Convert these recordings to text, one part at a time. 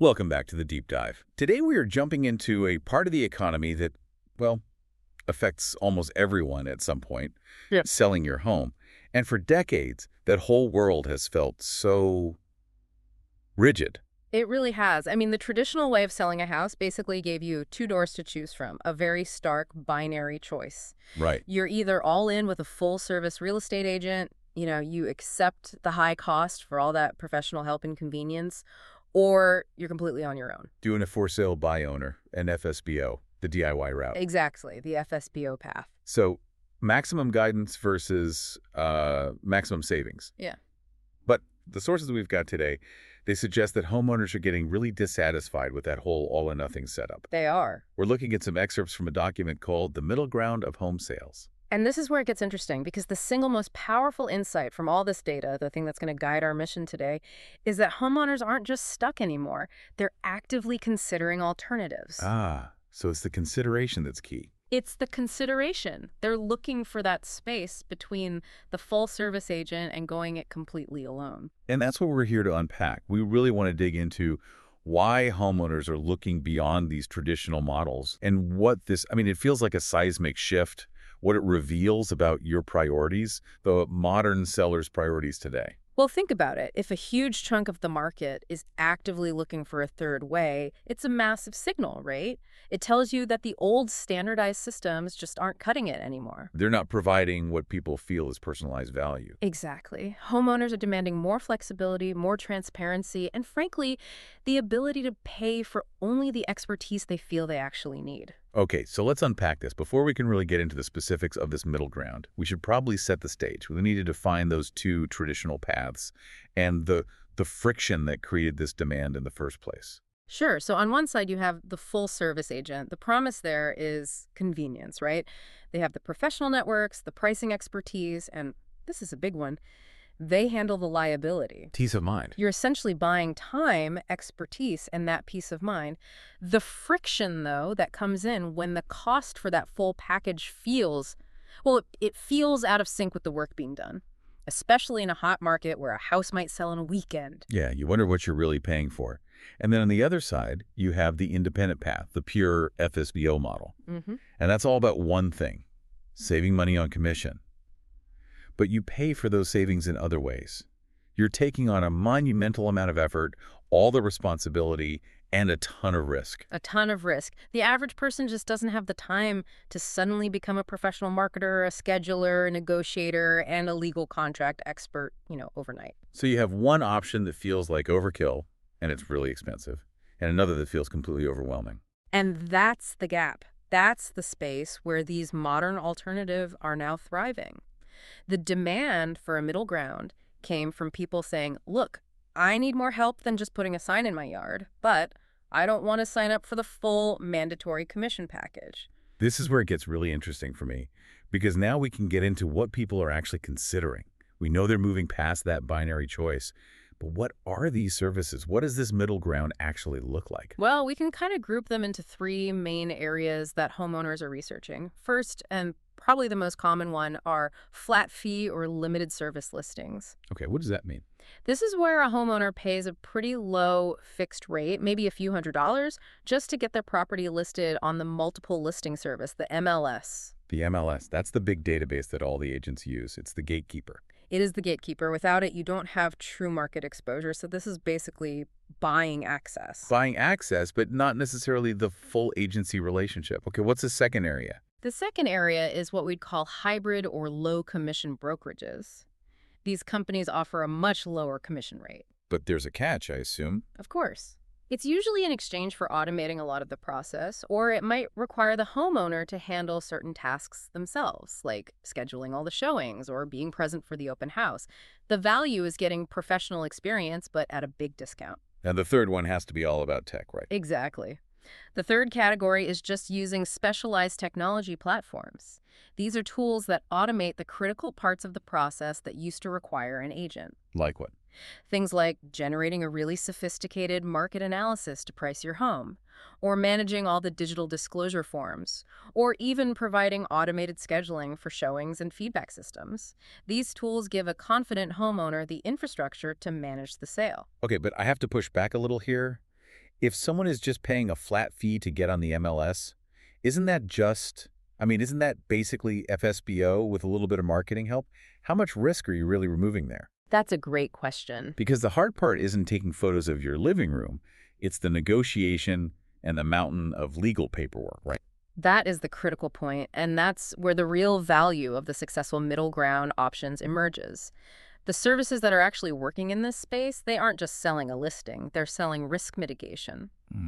Welcome back to the Deep Dive. Today we are jumping into a part of the economy that, well, affects almost everyone at some point, Yeah. selling your home. And for decades, that whole world has felt so rigid. It really has. I mean, the traditional way of selling a house basically gave you two doors to choose from, a very stark binary choice. Right. You're either all in with a full service real estate agent, you accept the high cost for all that professional help and convenience, or you're completely on your own. Doing a for sale by owner, an FSBO, the DIY route. Exactly, the FSBO path. So maximum guidance versus maximum savings. Yeah. But the sources we've got today, they suggest that homeowners are getting really dissatisfied with that whole all-or-nothing setup. They are. We're looking at some excerpts from a document called The Middle Ground of Home Sales. And this is where it gets interesting because the single most powerful insight from all this data, the thing that's going to guide our mission today, is that homeowners aren't just stuck anymore. They're actively considering alternatives. So it's the consideration that's key. It's the consideration. They're looking for that space between the full service agent and going it completely alone. And that's what we're here to unpack. We really want to dig into why homeowners are looking beyond these traditional models and what this, it feels like a seismic shift, what it reveals about your priorities, the modern seller's priorities today. Well, think about it. If a huge chunk of the market is actively looking for a third way, it's a massive signal, right? It tells you that the old standardized systems just aren't cutting it anymore. They're not providing what people feel is personalized value. Exactly. Homeowners are demanding more flexibility, more transparency, and frankly, the ability to pay for only the expertise they feel they actually need. Okay, so let's unpack this. Before we can really get into the specifics of this middle ground, we should probably set the stage. We need to define those two traditional paths and the friction that created this demand in the first place. Sure. So on one side, you have the full service agent. The promise there is convenience, right? They have the professional networks, the pricing expertise, and this is a big one. They handle the liability. Peace of mind. You're essentially buying time, expertise, and that peace of mind. The friction, though, that comes in when the cost for that full package feels, well, it feels out of sync with the work being done, especially in a hot market where a house might sell in a weekend. Yeah, you wonder what you're really paying for. And then on the other side, you have the independent path, the pure FSBO model. Mm-hmm. And that's all about one thing, saving money on commission. But you pay for those savings in other ways. You're taking on a monumental amount of effort, all the responsibility, and a ton of risk. A ton of risk. The average person just doesn't have the time to suddenly become a professional marketer, a scheduler, a negotiator, and a legal contract expert, overnight. So you have one option that feels like overkill, and it's really expensive, and another that feels completely overwhelming. And that's the gap. That's the space where these modern alternatives are now thriving. The demand for a middle ground came from people saying, look, I need more help than just putting a sign in my yard, but I don't want to sign up for the full mandatory commission package. This is where it gets really interesting for me, because now we can get into what people are actually considering. We know they're moving past that binary choice, but what are these services? What does this middle ground actually look like? Well, we can kind of group them into three main areas that homeowners are researching. First, and probably the most common one, are flat fee or limited service listings. Okay, what does that mean? This is where a homeowner pays a pretty low fixed rate, maybe a few $100s, just to get their property listed on the multiple listing service, the MLS. The MLS, that's the big database that all the agents use. It's the gatekeeper. It is the gatekeeper. Without it, you don't have true market exposure. So this is basically buying access. Buying access, but not necessarily the full agency relationship. Okay, what's the second area? The second area is what we'd call hybrid or low commission brokerages. These companies offer a much lower commission rate. But there's a catch, I assume. Of course. It's usually in exchange for automating a lot of the process, or it might require the homeowner to handle certain tasks themselves, like scheduling all the showings or being present for the open house. The value is getting professional experience, but at a big discount. And the third one has to be all about tech, right? Exactly. The third category is just using specialized technology platforms. These are tools that automate the critical parts of the process that used to require an agent. Like what? Things like generating a really sophisticated market analysis to price your home, or managing all the digital disclosure forms, or even providing automated scheduling for showings and feedback systems. These tools give a confident homeowner the infrastructure to manage the sale. Okay, but I have to push back a little here. If someone is just paying a flat fee to get on the MLS, isn't that just, isn't that basically FSBO with a little bit of marketing help? How much risk are you really removing there? That's a great question. Because the hard part isn't taking photos of your living room, it's the negotiation and the mountain of legal paperwork, right? That is the critical point, and that's where the real value of the successful middle ground options emerges. The services that are actually working in this space, they aren't just selling a listing, they're selling risk mitigation.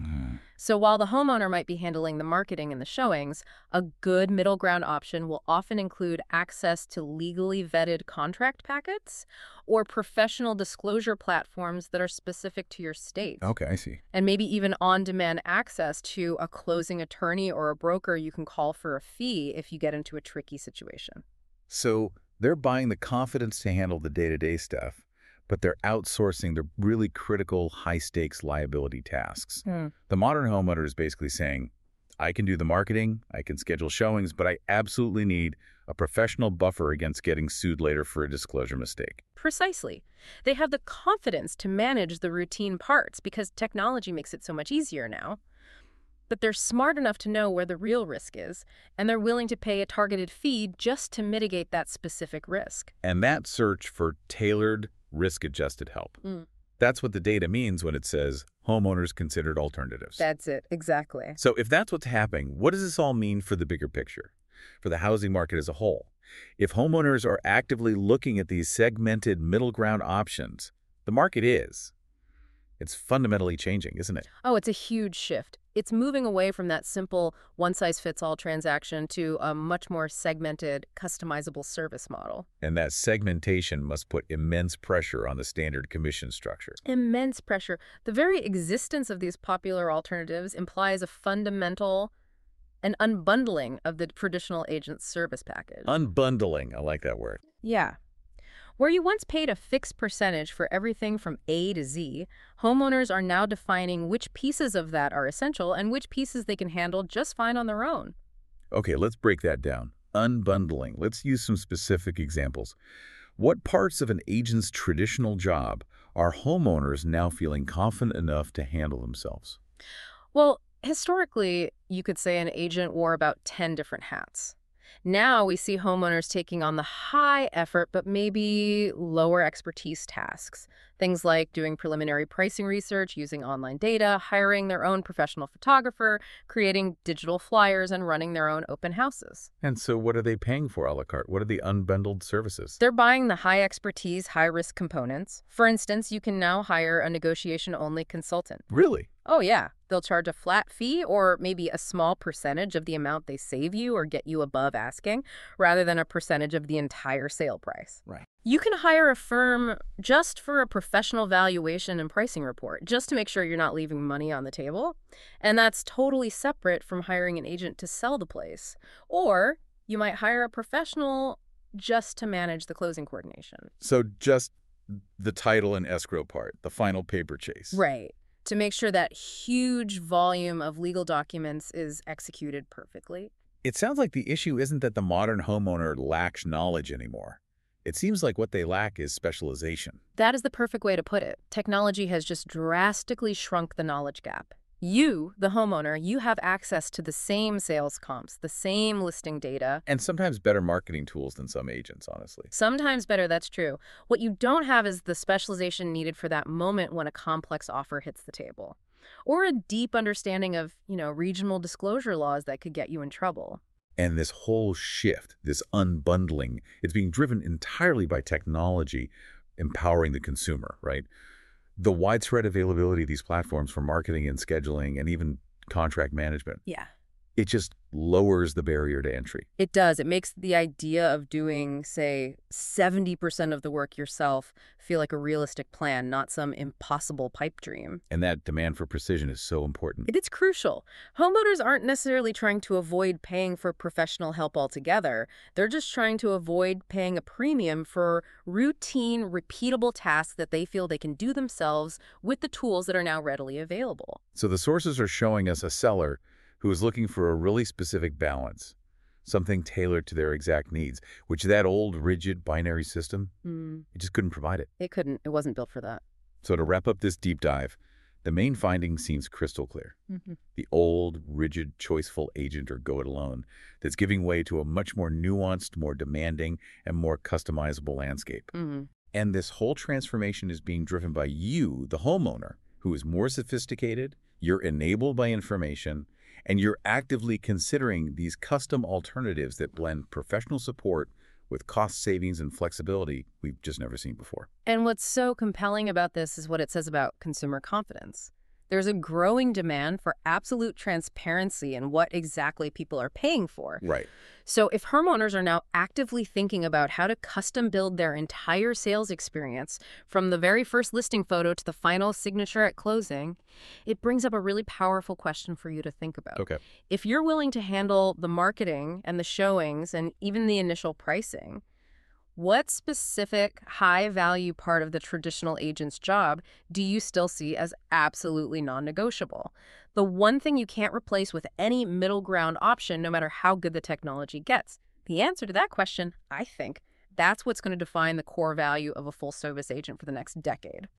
So while the homeowner might be handling the marketing and the showings, a good middle ground option will often include access to legally vetted contract packets or professional disclosure platforms that are specific to your state. Okay, I see. And maybe even on-demand access to a closing attorney or a broker you can call for a fee if you get into a tricky situation. So they're buying the confidence to handle the day-to-day stuff, but they're outsourcing the really critical high-stakes liability tasks. The modern homeowner is basically saying, I can do the marketing, I can schedule showings, but I absolutely need a professional buffer against getting sued later for a disclosure mistake. Precisely. They have the confidence to manage the routine parts because technology makes it so much easier now. But they're smart enough to know where the real risk is, and they're willing to pay a targeted fee just to mitigate that specific risk. And that search for tailored, risk-adjusted help. That's what the data means when it says homeowners considered alternatives. That's it, exactly. So if that's what's happening, what does this all mean for the bigger picture, for the housing market as a whole? If homeowners are actively looking at these segmented middle ground options, the market is. It's fundamentally changing, isn't it? Oh, it's a huge shift. It's moving away from that simple one-size-fits-all transaction to a much more segmented, customizable service model. And that segmentation must put immense pressure on the standard commission structure. Immense pressure. The very existence of these popular alternatives implies a fundamental an unbundling of the traditional agent's service package. Unbundling, I like that word. Yeah. Where you once paid a fixed percentage for everything from A to Z, homeowners are now defining which pieces of that are essential and which pieces they can handle just fine on their own. Okay, let's break that down. Unbundling. Let's use some specific examples. What parts of an agent's traditional job are homeowners now feeling confident enough to handle themselves? Well, historically, you could say an agent wore about 10 different hats. Now we see homeowners taking on the high effort but maybe lower expertise tasks. Things like doing preliminary pricing research, using online data, hiring their own professional photographer, creating digital flyers, and running their own open houses. And so what are they paying for a la carte? What are the unbundled services? They're buying the high expertise, high risk components. For instance, you can now hire a negotiation-only consultant. Really? Oh, yeah. They'll charge a flat fee or maybe a small percentage of the amount they save you or get you above asking, rather than a percentage of the entire sale price. Right. You can hire a firm just for a professional valuation and pricing report, just to make sure you're not leaving money on the table. And that's totally separate from hiring an agent to sell the place. Or you might hire a professional just to manage the closing coordination. So just the title and escrow part, the final paper chase. Right. To make sure that huge volume of legal documents is executed perfectly. It sounds like the issue isn't that the modern homeowner lacks knowledge anymore. It seems like what they lack is specialization. That is the perfect way to put it. Technology has just drastically shrunk the knowledge gap. You, the homeowner, you have access to the same sales comps, the same listing data. And sometimes better marketing tools than some agents, honestly. Sometimes better, that's true. What you don't have is the specialization needed for that moment when a complex offer hits the table. Or a deep understanding of, regional disclosure laws that could get you in trouble. And this whole shift, this unbundling, it's being driven entirely by technology empowering the consumer, right? The widespread availability of these platforms for marketing and scheduling and even contract management. Yeah. It just lowers the barrier to entry. It does. It makes the idea of doing, say, 70% of the work yourself feel like a realistic plan, not some impossible pipe dream. And that demand for precision is so important. It's crucial. Homeowners aren't necessarily trying to avoid paying for professional help altogether. They're just trying to avoid paying a premium for routine, repeatable tasks that they feel they can do themselves with the tools that are now readily available. So the sources are showing us a seller who is looking for a really specific balance, something tailored to their exact needs, which that old, rigid binary system, it just couldn't provide it. It couldn't. It wasn't built for that. So to wrap up this deep dive, The main finding seems crystal clear. The old, rigid, choiceful agent or go-it-alone that's giving way to a much more nuanced, more demanding, and more customizable landscape. Mm-hmm. And this whole transformation is being driven by you, the homeowner, who is more sophisticated, you're enabled by information, and you're actively considering these custom alternatives that blend professional support with cost savings and flexibility we've just never seen before. And what's so compelling about this is what it says about consumer confidence. There's a growing demand for absolute transparency in what exactly people are paying for. Right. So if homeowners are now actively thinking about how to custom build their entire sales experience from the very first listing photo to the final signature at closing, it brings up a really powerful question for you to think about. Okay. If you're willing to handle the marketing and the showings and even the initial pricing, what specific high-value part of the traditional agent's job do you still see as absolutely non-negotiable? The one thing you can't replace with any middle ground option, no matter how good the technology gets. The answer to that question, I think, that's what's going to define the core value of a full-service agent for the next decade.